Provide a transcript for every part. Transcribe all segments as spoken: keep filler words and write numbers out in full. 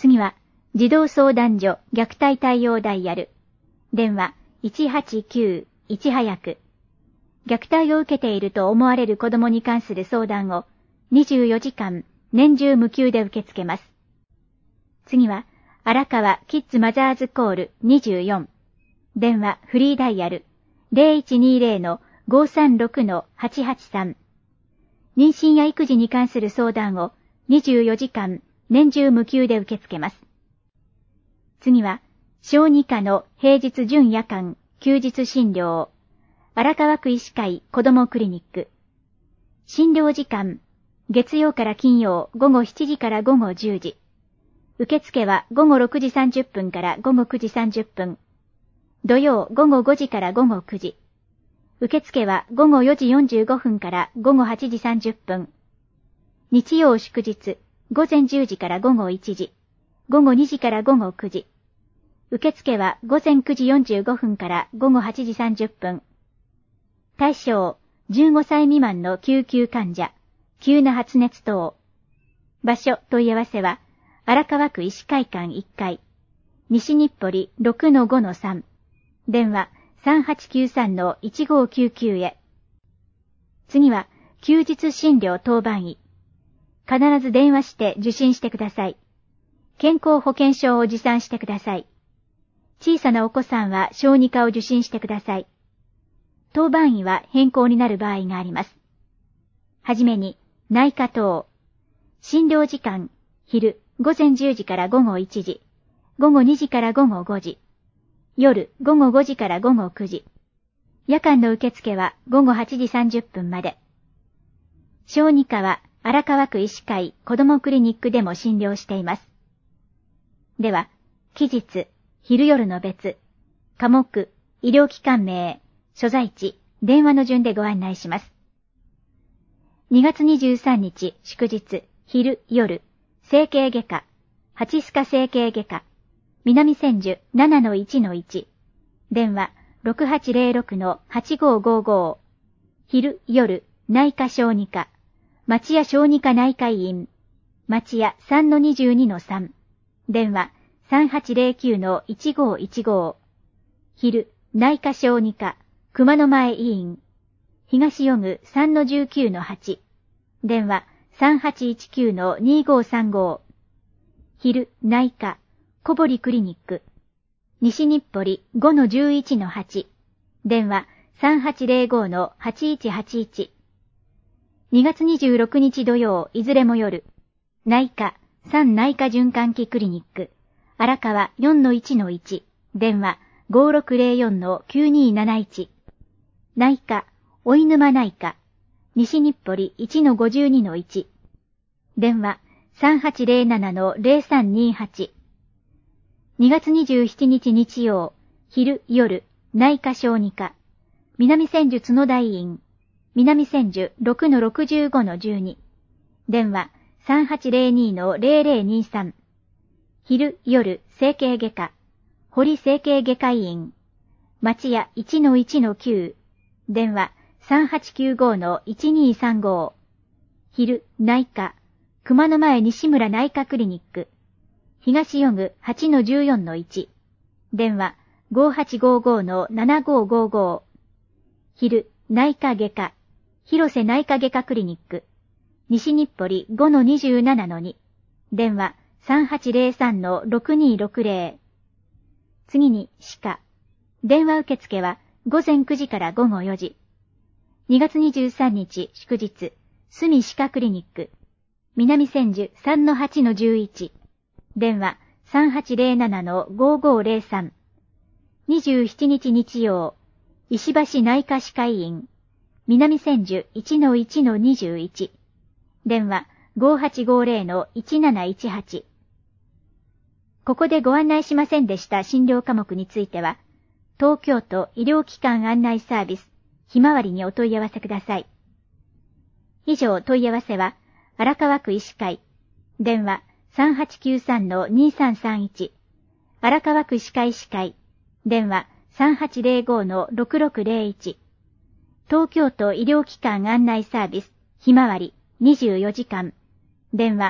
次は、児童相談所虐待対応ダイヤル。電話いちはちきゅういち早く。虐待を受けていると思われる子供に関する相談をにじゅうよじかん年中無休で受け付けます。次は、荒川キッズマザーズコールにじゅうよん。電話フリーダイヤル ゼロいちにゼロのごさんろくのはちはちさん。妊娠や育児に関する相談をにじゅうよじかん年中無休で受け付けます。次は、小児科の平日準夜間休日診療。荒川区医師会子どもクリニック。診療時間、月曜から金曜午後しちじから午後じゅうじ。受付は午後ろくじさんじゅっぷんから午後くじさんじゅっぷん。土曜午後ごじから午後くじ。受付は午後よじよんじゅうごふんから午後はちじさんじゅっぷん。日曜祝日、午前じゅうじから午後いちじ。午後にじから午後くじ。受付は午前くじよんじゅうごふんから午後はちじさんじゅっぷん。対象、じゅうごさい未満の救急患者、急な発熱等。場所問い合わせは、荒川区医師会館いっかい、西日暮里 ろくのごのさん、電話 さんはちきゅうさんのいちごきゅうきゅう へ。次は、休日診療当番医。必ず電話して受診してください。健康保険証を持参してください。小さなお子さんは小児科を受診してください。当番医は変更になる場合があります。はじめに、内科等。診療時間、昼、午前じゅうじから午後いちじ、午後にじから午後ごじ、夜、午後ごじから午後くじ。夜間の受付は午後はちじさんじゅっぷんまで。小児科は荒川区医師会子どもクリニックでも診療しています。では、期日、昼夜の別、科目、医療機関名、所在地、電話の順でご案内します。にがつにじゅうさんにち祝日、昼夜、整形外科、八須賀整形外科、南千住 ななのいちのいち、電話ろくはちゼロろくのはちごごご、昼夜、内科小児科、町屋小児科内科医院、町屋 さんのにじゅうにのさん、電話さんはちゼロきゅうのいちごいちご、昼、内科小児科、熊野前医院、東予具 さんのじゅうきゅうのはち、電話さんはちいちきゅうのにごさんご、昼、内科、小堀クリニック、西日暮里 ごのじゅういちのはち、電話さんはちゼロごのはちいちはちいち。にがつにじゅうろくにち土曜、いずれも夜、内科、三内科循環器クリニック、荒川 よんのいちのいち、電話ごろくゼロよんのきゅうになないち。内科、追沼内科、西日暮里 いちのごじゅうにのいち。電話さんはちゼロななのゼロさんにはち。にがつにじゅうしちにち日曜、昼夜、内科小児科、南千住角田医院、南千住 ろくのろくじゅうごのじゅうに。電話さんはちゼロにのゼロゼロにさん。昼夜、整形外科、堀整形外科医院、町屋 いちのいちのきゅう。電話さんはちきゅうごのいちにさんご。昼、内科、熊野前西村内科クリニック、東予具 はちのじゅうよんのいち。電話ごはちごごのななごごご。昼、内科外科、広瀬内科外科クリニック、西日暮里 ごのにじゅうななのに。電話さんはちゼロさんのろくにろくゼロ。次に、歯科。電話受付は午前くじから午後よじ。にがつにじゅうさんにち祝日、住歯科クリニック、南千住 さんのはちのじゅういち。電話さんはちゼロななのごごゼロさん。にじゅうしちにち日曜、石橋内科歯科医院、南千住 いちのいちのにじゅういち。電話ごはちごゼロのいちなないちはち。ここでご案内しませんでした診療科目については、東京都医療機関案内サービス、ひまわりにお問い合わせください。以上問い合わせは、荒川区医師会、電話さんはちきゅうさんのにさんさんいち、荒川区歯科医師会、電話さんはちゼロごのろくろくゼロいち、東京都医療機関案内サービス、ひまわりにじゅうよじかん、電話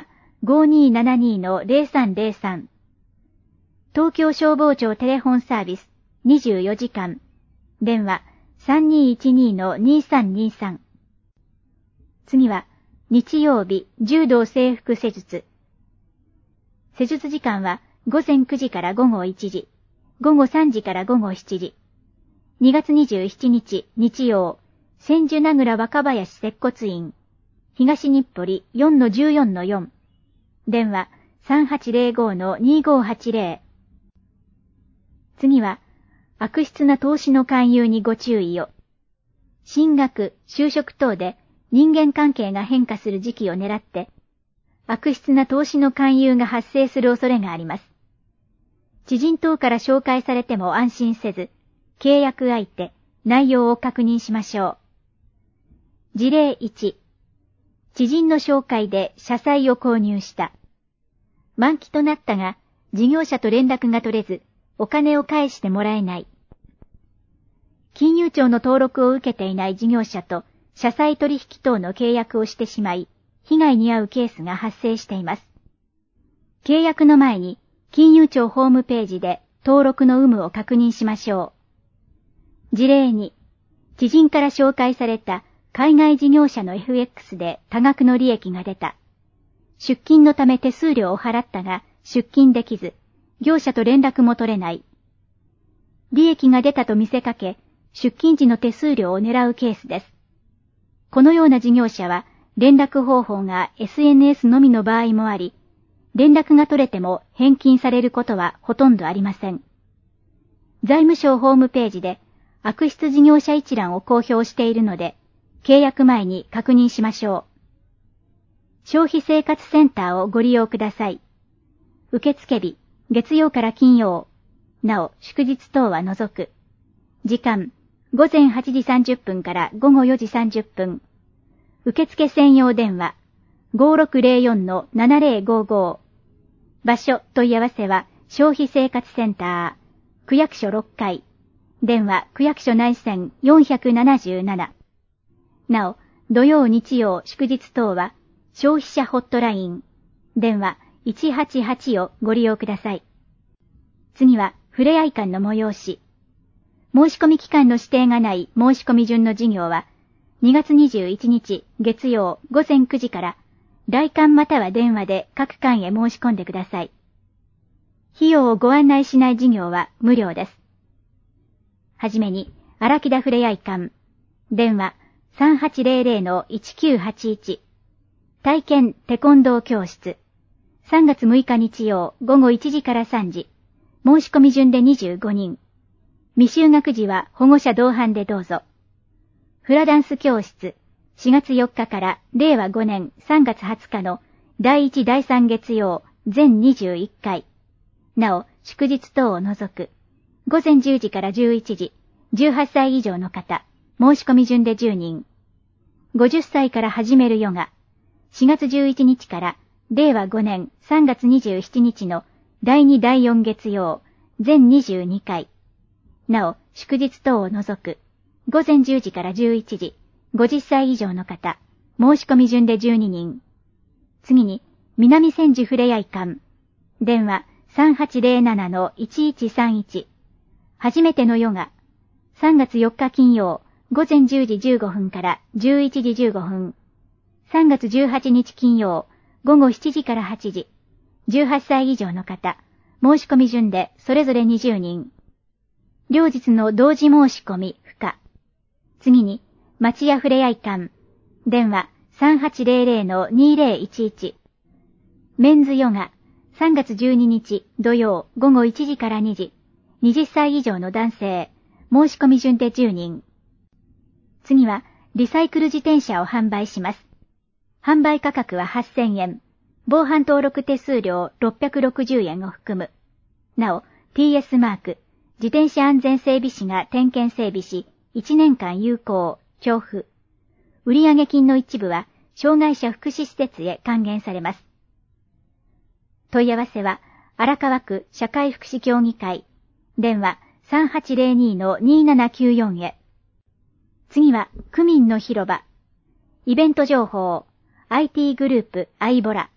ごにーななにーのゼロさんゼロさん。東京消防庁テレフォンサービスにじゅうよじかん。電話さんにーいちにーのにーさんにーさん。次は日曜日柔道整復施術。施術時間はごぜんくじからごごいちじ、ごごさんじからごごしちじ。にがつにじゅうしちにち日曜、千住名倉若林接骨院、東日暮里 よんのじゅうよんのよん。電話さんはちゼロごのにごはちゼロ。次は、悪質な投資の勧誘にご注意を。進学、就職等で人間関係が変化する時期を狙って、悪質な投資の勧誘が発生する恐れがあります。知人等から紹介されても安心せず、契約相手、内容を確認しましょう。事例いち。知人の紹介で社債を購入した。満期となったが、事業者と連絡が取れず、お金を返してもらえない。金融庁の登録を受けていない事業者と社債取引等の契約をしてしまい、被害に遭うケースが発生しています。契約の前に、金融庁ホームページで登録の有無を確認しましょう。事例に、知人から紹介された海外事業者の エフエックス で多額の利益が出た。出金のため手数料を払ったが出金できず、業者と連絡も取れない。利益が出たと見せかけ、出金時の手数料を狙うケースです。このような事業者は連絡方法が エスエヌエス のみの場合もあり、連絡が取れても返金されることはほとんどありません。財務省ホームページで悪質事業者一覧を公表しているので、契約前に確認しましょう。消費生活センターをご利用ください。受付日、月曜から金曜。なお、祝日等は除く。時間、ごぜんはちじさんじゅっぷんからごごよじさんじゅっぷん。受付専用電話、ごろくゼロよんのななゼロごご。場所、問い合わせは、消費生活センター、区役所ろっかい。電話、区役所内線よんななな。なお、土曜日曜祝日等は、消費者ホットライン、電話いちはちはちをご利用ください。次は、ふれあい館の催し。申し込み期間の指定がない申し込み順の事業は、にがつにじゅういちにち月曜ごぜんくじから、来館または電話で各館へ申し込んでください。費用をご案内しない事業は無料です。はじめに、荒木田ふれあい館、電話さんはちゼロゼロのいちきゅうはちいち。体験テコンドー教室。さんがつむいか日曜ごごいちじからさんじ。申し込み順でにじゅうごにん。未就学児は保護者同伴でどうぞ。フラダンス教室。しがつよっかかられいわごねんさんがつはつかのだいいちだいさん月曜全にじゅういっかい。なお、祝日等を除く。ごぜんじゅうじからじゅういちじ。じゅうはっさい以上の方。申し込み順でじゅうにん。ごじゅっさいから始めるヨガ。しがつじゅういちにちかられいわごねんさんがつにじゅうしちにちのだいにだいよん月曜全にじゅうにかい。なお、祝日等を除く。ごぜんじゅうじからじゅういちじ。ごじゅっさい以上の方。申し込み順でじゅうににん。次に、南千住ふれあい館。電話さんはちゼロななのいちいちさんいち。初めてのヨガ。さんがつよっか金曜、ごぜんじゅうじじゅうごふんからじゅういちじじゅうごふん。さんがつじゅうはちにち金曜、ごごしちじからはちじ。じゅうはっさい以上の方。申し込み順でそれぞれにじゅうにん。両日の同時申し込み不可。次に、町屋ふれあい館。電話さんはちゼロゼロのにゼロいちいち。メンズヨガ。さんがつじゅうににち土曜ごごいちじからにじ。はたち以上の男性。申し込み順でじゅうにん。次は、リサイクル自転車を販売します。販売価格ははっせんえん。防犯登録手数料ろっぴゃくろくじゅうえんを含む。なお、ティーエス マーク、自転車安全整備士が点検整備し、いちねんかん有効、交付。売上金の一部は、障害者福祉施設へ還元されます。問い合わせは、荒川区社会福祉協議会。電話さんはちゼロにのにななきゅうよんへ。次は、区民の広場。イベント情報。アイティー グループアイボラ。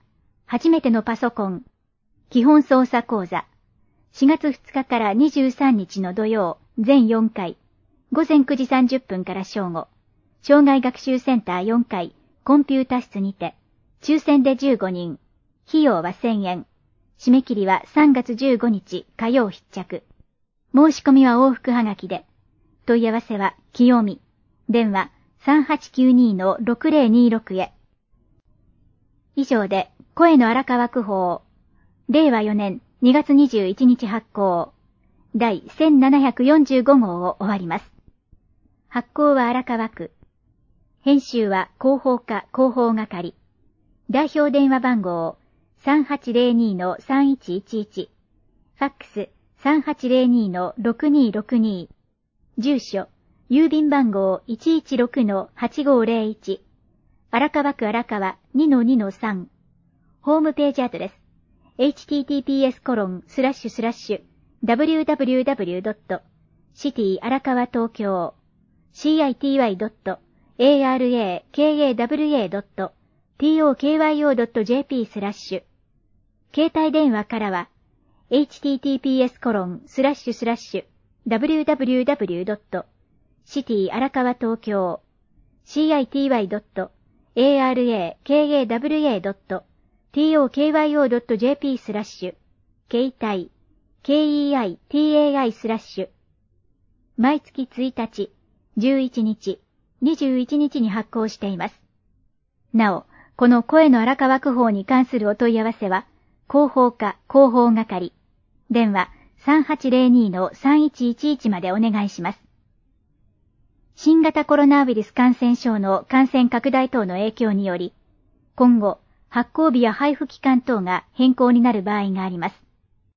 初めてのパソコン、基本操作講座、しがつふつかからにじゅうさんにちの土曜、全よんかい、ごぜんくじさんじゅっぷんから正午、障害学習センターよんかい、コンピュータ室にて、抽選でじゅうごにん、費用はせんえん、締め切りはさんがつじゅうごにち火曜必着。申し込みは往復はがきで、問い合わせは、きよみ、電話 さんはちきゅうに ろくぜろにろく へ。以上で、声の荒川区法、れいわよねんにがつにじゅういちにち発行、第せんななひゃくよんじゅうごごうを終わります。発行は荒川区。編集は広報課広報係。代表電話番号 さんはちぜろに さんいちいちいち。ファックス さんはちぜろに ろくにろくに。住所、郵便番号 いちいちろく はちごぜろいち。荒川区荒川 にのにのさん。ホームページアドレス エイチティーティーピーエスコロンスラッシュスラッシュダブリューダブリューダブリュードットシティ荒川東京 シーアイティーワイドットエーアールエーケーエーダブリューエードットティーオーケーワイオードットジェーピー スラッシュ。携帯電話からは エイチティーティーピーエスコロンスラッシュスラッシュダブリューダブリューダブリュードットシティ荒川東京 シーアイティーワイドットエーアールエーケーエーダブリューエードットティーオーケーワイオードットジェーピー スラッシュ携帯 ケーイーアイティーエーアイ スラッシュ毎月ついたち、じゅういちにち、にじゅういちにちに発行しています。なお、この声の荒川区法に関するお問い合わせは、広報課広報係、電話 さんはちぜろに さんいちいちいち までお願いします。新型コロナウイルス感染症の感染拡大等の影響により、今後、発行日や配布期間等が変更になる場合があります。